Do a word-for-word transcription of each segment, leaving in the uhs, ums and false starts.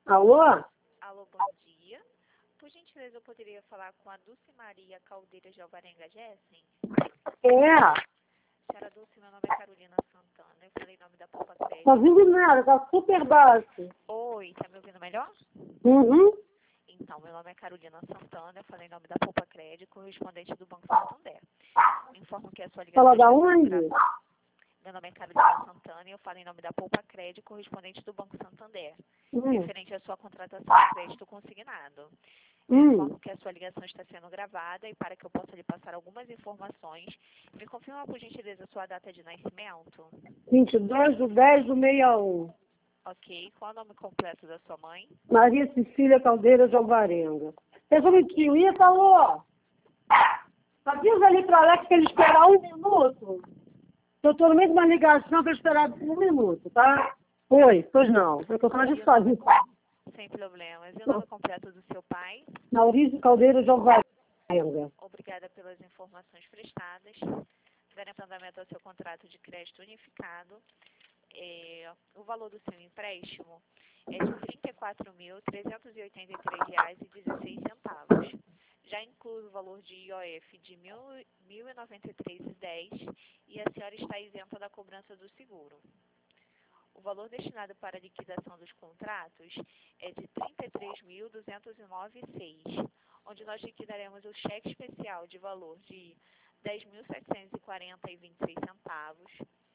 Alô? Alô, bom dia. Por gentileza, eu poderia falar com a Dulce Maria Caldeira de Alvarenga Jessen? É. Senhora Dulce, meu nome é Carolina Santana. Eu falei em nome da Poupa Crédito. Tá ouvindo nada, tá super baixo. Oi, tá me ouvindo melhor? Uhum. Então, meu nome é Carolina Santana. Eu falei em nome da Poupa Crédito, correspondente do Banco Santander. Informo que a sua ligação Fala da está sendo onde? gravada. Meu nome é Carolina Santana e eu falo em nome da Poupa Crédito, correspondente do Banco Santander, Hum. referente à sua contratação de crédito consignado. Eu Hum. informo que a sua ligação está sendo gravada e para que eu possa lhe passar algumas informações, me confirma por gentileza a sua data de nascimento. vinte e dois de dez do sessenta e um. Ok. Qual é o nome completo da sua mãe? Maria Cecília Caldeira de Alvarenga. Deixa um minutinho. Ih, falou. Avisa ali para Alex que ele esperar um minuto. Eu tô no meio de uma ligação para esperar um minuto, tá? Oi, pois não. Eu tô falando de sozinho. Sem problemas. E o nome completo do seu pai? Maurício Caldeira de Alvarenga. Obrigada pelas informações prestadas. Daremos andamento ao seu contrato de crédito unificado. É, o valor do seu empréstimo é de trinta e quatro mil, trezentos e oitenta e três reais e dezesseis centavos. Já inclui o valor de I O F de mil e noventa e três reais e dez centavos e a senhora está isenta da cobrança do seguro. O valor destinado para a liquidação dos contratos é de trinta e três mil, duzentos e nove reais e seis centavos, onde nós liquidaremos o cheque especial de valor de dez mil setecentos e quarenta reais e vinte e seis centavos.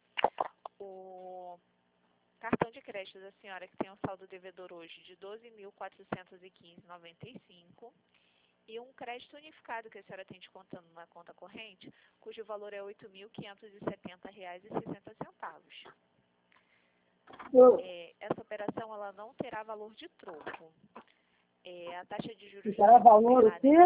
O cartão de crédito da senhora que tem um saldo devedor hoje de doze mil quatrocentos e quinze reais e noventa e cinco centavos e um crédito unificado que a senhora tem descontando na conta corrente, cujo valor é oito mil quinhentos e setenta reais e sessenta centavos. É, essa operação ela não terá valor de troco. É, a taxa de juros... Não terá valor o quê?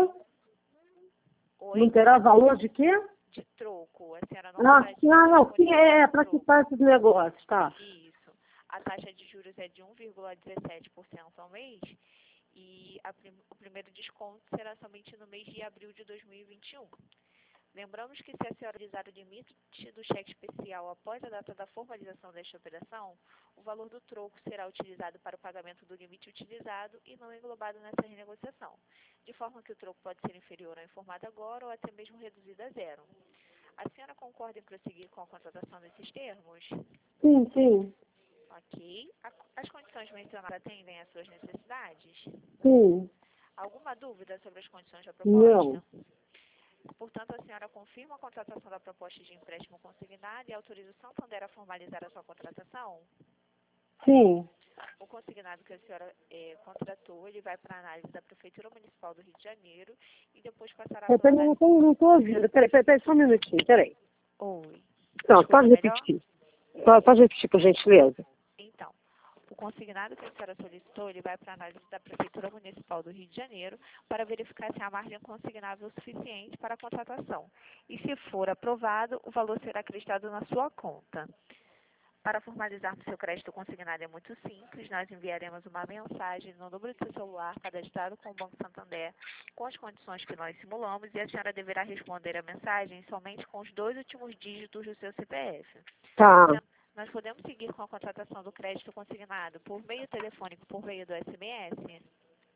Oi? Não terá valor de quê? De troco. A senhora não Ah, terá não, não, sim, disponível é, é de para troco. quitar esses negócios, tá? Isso. A taxa de juros é de um vírgula dezessete por cento ao mês e a prim o primeiro desconto será somente no mês de abril de dois mil e vinte e um. Lembramos que se a senhora utilizar o limite do cheque especial após a data da formalização desta operação, o valor do troco será utilizado para o pagamento do limite utilizado e não englobado nessa renegociação, de forma que o troco pode ser inferior ao informado agora ou até mesmo reduzido a zero. A senhora concorda em prosseguir com a contratação desses termos? Sim, sim. Ok. A, as condições mencionadas atendem às suas necessidades? Sim. Alguma dúvida sobre as condições da proposta? Não. Portanto, a senhora confirma a contratação da proposta de empréstimo consignado e autoriza o Santander a formalizar a sua contratação? Sim. O consignado que a senhora eh, contratou, ele vai para a análise da Prefeitura Municipal do Rio de Janeiro e depois passará Eu pela não análise... estou não tô ouvindo. Peraí, peraí, peraí, só um minutinho, peraí. Oi. Não, Escuta pode melhor? repetir. Pode, pode repetir, por gentileza. Então, o consignado que a senhora solicitou, ele vai para a análise da Prefeitura Municipal do Rio de Janeiro para verificar se a margem consignável é o suficiente para a contratação. E se for aprovado, o valor será acreditado na sua conta. Para formalizarmos seu crédito consignado é muito simples, nós enviaremos uma mensagem no número de seu celular cadastrado com o Banco Santander, com as condições que nós simulamos, e a senhora deverá responder a mensagem somente com os dois últimos dígitos do seu C P F. Tá. Nós podemos seguir com a contratação do crédito consignado por meio telefônico, por meio do S M S?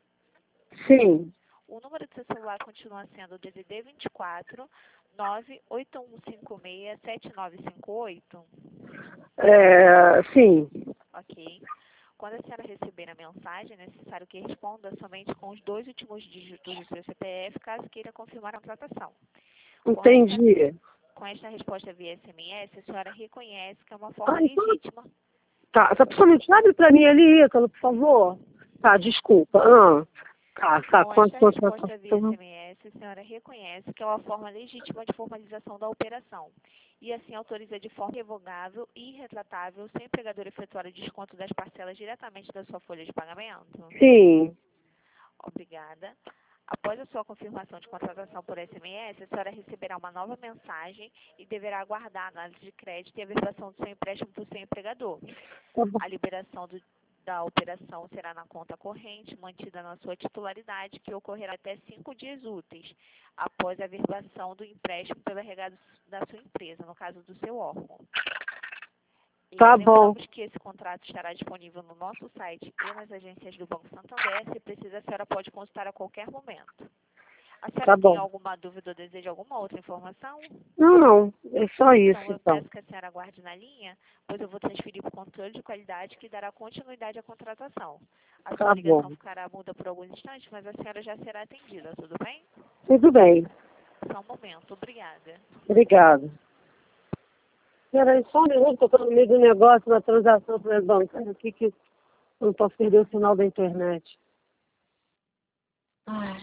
Sim. O número do seu celular continua sendo o D D D vinte e quatro, nove oito um cinco seis, sete nove cinco oito? É, sim. Ok. Quando a senhora receber a mensagem, é necessário que responda somente com os dois últimos dígitos do seu C P F, caso queira confirmar a contratação. Entendi. Com esta resposta via S M S, a senhora reconhece que é uma forma Ah, então... legítima. Tá, essa pessoa me abre para mim ali, Ítalo, por favor. Tá, desculpa. Ah, tá, tá. Com Quanto, esta quanto, resposta via quanto... S M S, a senhora reconhece que é uma forma legítima de formalização da operação e assim autoriza de forma revogável e irretratável se o empregador efetuar o desconto das parcelas diretamente da sua folha de pagamento? Sim. Obrigada. Após a sua confirmação de contratação por S M S, a senhora receberá uma nova mensagem e deverá aguardar a análise de crédito e a verbação do seu empréstimo para o seu empregador. Tá bom. A liberação do, da operação será na conta corrente, mantida na sua titularidade, que ocorrerá até cinco dias úteis, após a verbação do empréstimo pelo agregado da sua empresa, no caso do seu órgão. E Tá bom. lembramos que esse contrato estará disponível no nosso site e nas agências do Banco Santander. Se precisa, a senhora pode consultar a qualquer momento. A senhora Tá tem bom. alguma dúvida ou deseja alguma outra informação? Não, não. É só isso, Então, eu então. peço que a senhora aguarde na linha, pois eu vou transferir para o controle de qualidade que dará continuidade à contratação. A sua Tá ligação bom. ficará muda por alguns instantes, mas a senhora já será atendida, tudo bem? Tudo bem. Só um momento, obrigada. Obrigada. Peraí, só um minuto, que eu estou no meio do negócio, da transação bancária aqui, que eu não posso perder o sinal da internet. Ai.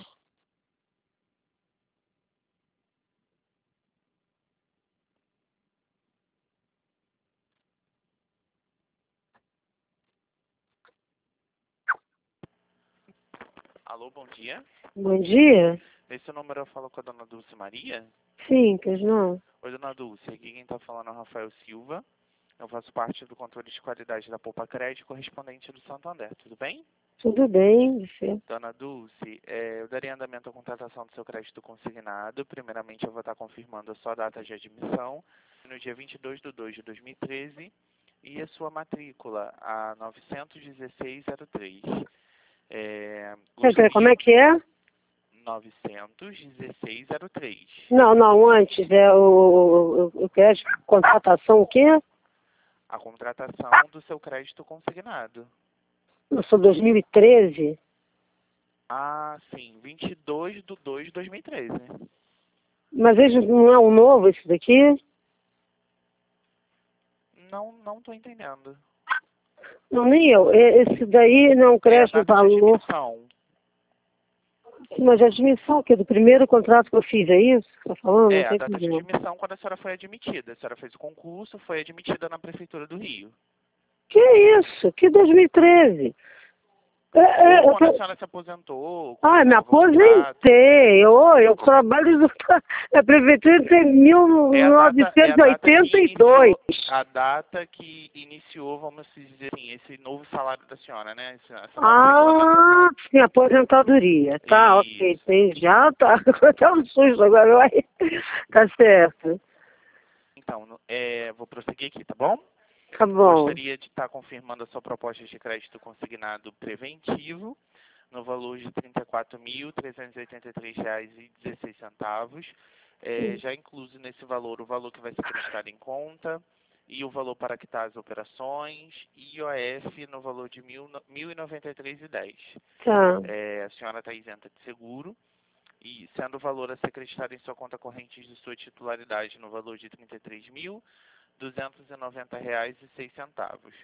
Alô, bom dia. Bom dia? Esse número eu falo com a dona Dulce Maria. Sim, pois não. Oi, dona Dulce. Aqui quem está falando é o Rafael Silva. Eu faço parte do controle de qualidade da Poupa Crédito, correspondente do Santander. Tudo bem? Tudo bem, você? Dona Dulce, eh, eu daria andamento à contratação do seu crédito consignado. Primeiramente, eu vou estar confirmando a sua data de admissão no dia vinte e dois de dois de dois mil e treze e a sua matrícula, a novecentos e dezesseis zero três. É, Peraí, como é que é? novecentos e dezesseis zero três. Não, não, antes, é o, o, o crédito, contratação o quê? A contratação do seu crédito consignado. Eu sou dois mil e treze. Ah, sim, vinte e dois de dois de dois mil e treze. Mas esse não é um novo, esse daqui? Não, não estou entendendo. Não, nem eu. E- Esse daí não É a cresce no data de valor. admissão. Mas a admissão que é do primeiro contrato que eu fiz, é isso que você está falando? Não É, a tem data de problema. admissão quando a senhora foi admitida. A senhora fez o concurso, foi admitida na Prefeitura do Rio. Que isso? Que dois mil e treze? É, é, Ou eu quando a tô... senhora se aposentou. Ah, me novo contrato. aposentei. Oh, eu trabalho no- na prefeitura desde É a data, é a data que mil novecentos e oitenta e dois. iniciou, a data que iniciou, vamos dizer assim, esse novo salário da senhora, né? Essa, essa nova Ah, regulamentação. sim, aposentadoria. Tá, ok, Isso. entendi. Já tá. Até um susto agora. Vai. Tá certo. Então, no- é, vou prosseguir aqui, tá bom? Tá bom. Gostaria de estar confirmando a sua proposta de crédito consignado preventivo no valor de trinta e quatro mil, trezentos e oitenta e três reais e dezesseis centavos. É, já incluso nesse valor o valor que vai ser prestado em conta e o valor para quitar as operações e I O F no valor de mil e noventa e três reais e dez centavos. Tá. É, a senhora está isenta de seguro e sendo o valor a ser acreditado em sua conta corrente de sua titularidade no valor de trinta e três mil, duzentos e noventa reais e seis centavos.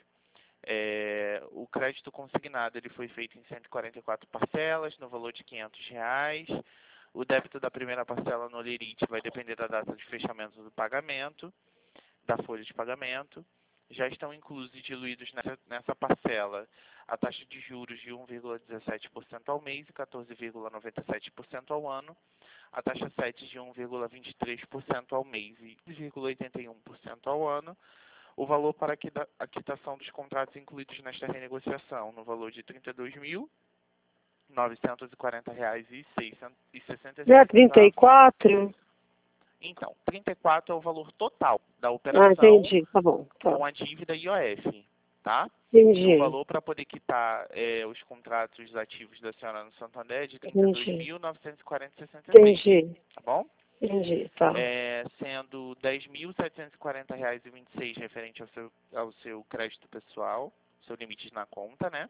É, o crédito consignado ele foi feito em cento e quarenta e quatro parcelas, no valor de quinhentos reais. O débito da primeira parcela no Lerite vai depender da data de fechamento do pagamento, da folha de pagamento. Já estão inclusos e diluídos nessa, nessa parcela a taxa de juros de um vírgula dezessete por cento ao mês e quatorze vírgula noventa e sete por cento ao ano, a taxa sete de um vírgula vinte e três por cento ao mês e dois vírgula oitenta e um por cento ao ano, o valor para a quitação dos contratos incluídos nesta renegociação, no valor de trinta e dois mil, novecentos e quarenta reais e sessenta e seis Não é trinta e centavos. quatro? Então, trinta e quatro é o valor total da Ah, operação entendi. Tá bom. Tá. com a dívida I O F, tá? Entendi. E o valor para poder quitar é, os contratos ativos da senhora no Santander é de trinta e dois mil, novecentos e quarenta reais e sessenta e seis centavos, Entendi. tá bom? Entendi. Tá. É, sendo dez mil setecentos e quarenta reais e vinte e seis referente ao seu, ao seu crédito pessoal, seu limite na conta, né?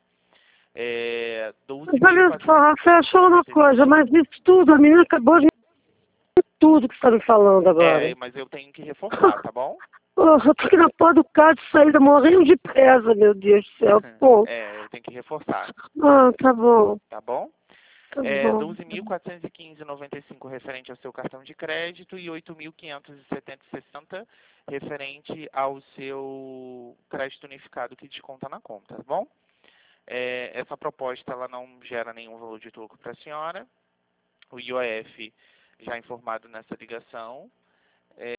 É, doze Mas olha só, Rafael, só uma coisa, mas isso tudo, a menina acabou de tudo que você está me falando agora. É, mas eu tenho que reforçar, tá bom? Oh, eu tô aqui na porta do carro de saída, morrendo de pressa, meu Deus do céu. Pô. É, eu tenho que reforçar, Ah, tá bom. tá bom? Tá É, bom. doze mil quatrocentos e quinze reais e noventa e cinco referente ao seu cartão de crédito e oito mil quinhentos e setenta e sessenta referente ao seu crédito unificado que desconta na conta, tá bom? É, essa proposta ela não gera nenhum valor de troco para a senhora. O I O F já informado nessa ligação é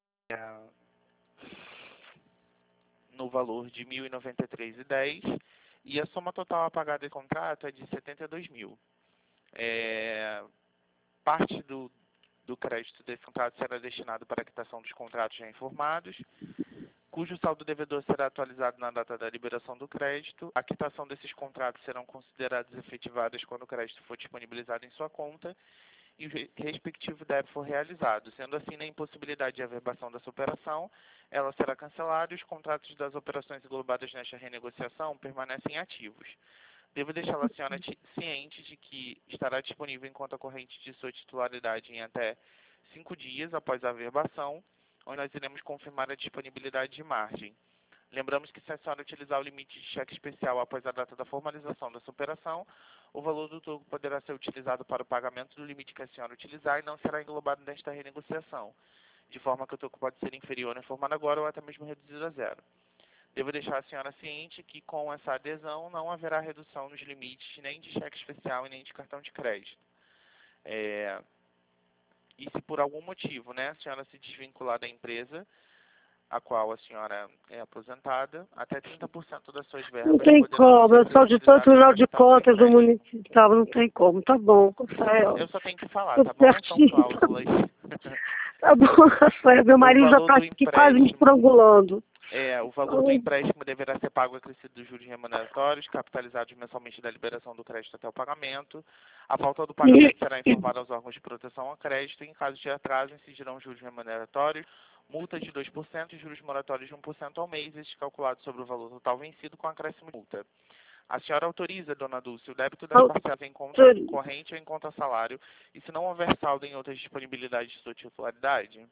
no valor de mil e noventa e três reais e dez centavos e a soma total a pagar desse contrato é de setenta e dois mil. É, parte do, do crédito desse contrato será destinado para a quitação dos contratos já informados. cujo saldo devedor será atualizado na data da liberação do crédito. A quitação desses contratos serão consideradas efetivadas quando o crédito for disponibilizado em sua conta e o respectivo débito for realizado. Sendo assim, na impossibilidade de averbação dessa operação, ela será cancelada e os contratos das operações englobadas nesta renegociação permanecem ativos. Devo deixar a senhora ciente de que estará disponível em conta corrente de sua titularidade em até cinco dias após a averbação, onde nós iremos confirmar a disponibilidade de margem. Lembramos que se a senhora utilizar o limite de cheque especial após a data da formalização dessa operação, o valor do toco poderá ser utilizado para o pagamento do limite que a senhora utilizar e não será englobado nesta renegociação, de forma que o toco pode ser inferior ao informado agora ou até mesmo reduzido a zero. Devo deixar a senhora ciente que com essa adesão não haverá redução nos limites nem de cheque especial e nem de cartão de crédito. É... E se por algum motivo, né, a senhora se desvincular da empresa a qual a senhora é aposentada, até trinta por cento das suas verbas... Não tem como, eu sou auditor do Tribunal de Contas do município. Municipal, não tem como, tá bom, Rafael. Eu só tenho que falar, Tô tá bom? São certinho, cláusulas. Tá bom, Rafael, meu marido já tá aqui quase me estrangulando. É, o valor do empréstimo deverá ser pago acrescido dos juros remuneratórios, capitalizados mensalmente da liberação do crédito até o pagamento. A falta do pagamento será informada aos órgãos de proteção ao crédito e, em caso de atraso, incidirão juros remuneratórios, multa de dois por cento e juros moratórios de um por cento ao mês, estes calculados sobre o valor total vencido com acréscimo de multa. A senhora autoriza, dona Dulce, o débito das parcelas em conta corrente ou em conta salário, e se não houver saldo em outras disponibilidades de sua titularidade?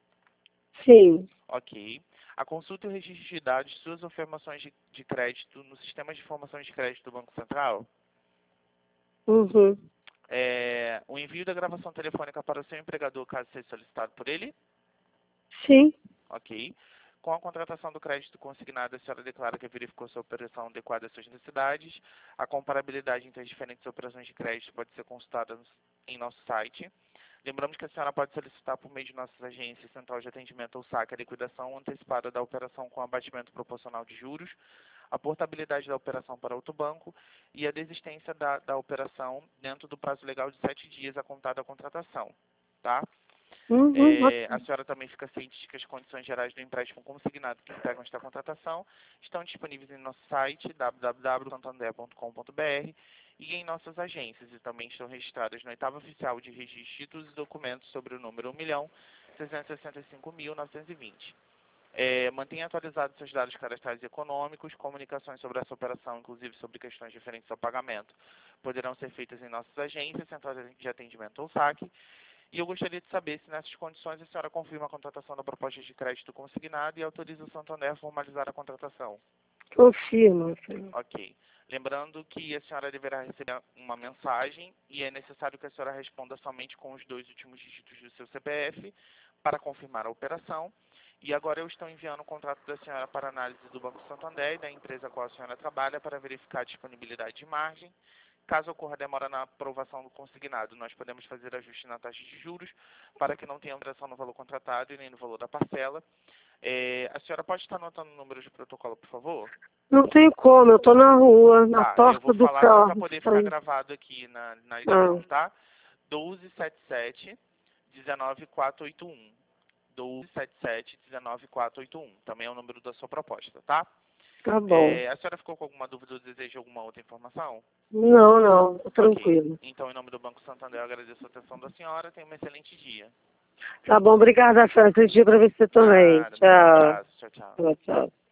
Sim. Ok. A consulta e o registro de dados de suas afirmações de, de crédito no sistema de informações de crédito do Banco Central? Uhum. É, o envio da gravação telefônica para o seu empregador, caso seja solicitado por ele? Sim. Ok. Com a contratação do crédito consignado, a senhora declara que verificou sua operação adequada às suas necessidades. A comparabilidade entre as diferentes operações de crédito pode ser consultada em nosso site. Lembramos que a senhora pode solicitar por meio de nossas agências, Central de Atendimento ou SAC, a liquidação antecipada da operação com abatimento proporcional de juros, a portabilidade da operação para outro banco e a desistência da, da operação dentro do prazo legal de sete dias a contar da contratação. Tá? Uhum. É, a senhora também fica ciente de que as condições gerais do empréstimo consignado que integram esta contratação estão disponíveis em nosso site, w w w ponto santander ponto com ponto b r, e em nossas agências, e também estão registradas no oitavo oficial de registro de títulos e documentos sobre o número um milhão seiscentos e sessenta e cinco mil novecentos e vinte. É, mantenha atualizados seus dados cadastrais e econômicos, comunicações sobre essa operação, inclusive sobre questões diferentes ao pagamento, poderão ser feitas em nossas agências, Central de Atendimento ou SAC. E eu gostaria de saber se nessas condições a senhora confirma a contratação da proposta de crédito consignado e autoriza o Santander a formalizar a contratação. Confirma. Ok. Lembrando que a senhora deverá receber uma mensagem e é necessário que a senhora responda somente com os dois últimos dígitos do seu C P F para confirmar a operação. E agora eu estou enviando o contrato da senhora para análise do Banco Santander e da empresa a qual a senhora trabalha para verificar a disponibilidade de margem. Caso ocorra demora na aprovação do consignado, nós podemos fazer ajuste na taxa de juros para que não tenha alteração no valor contratado e nem no valor da parcela. É, a senhora pode estar anotando o número de protocolo, por favor? Não tem como, eu estou na rua, na tá, porta do carro. Para poder ficar gravado aqui na, na edição, ah. tá? doze setenta e sete, dezenove quatrocentos e oitenta e um. doze setenta e sete, dezenove quatrocentos e oitenta e um. Também é o número da sua proposta, tá? Tá bom. É, a senhora ficou com alguma dúvida ou deseja alguma outra informação? Não, não, tô tranquilo. Okay. Então, em nome do Banco Santander, eu agradeço a atenção da senhora. Tenha um excelente dia. Tá bom, obrigada, Fran. Excelente dia para você também. Ah, tchau. Um abraço. Tchau, tchau. Tchau, tchau.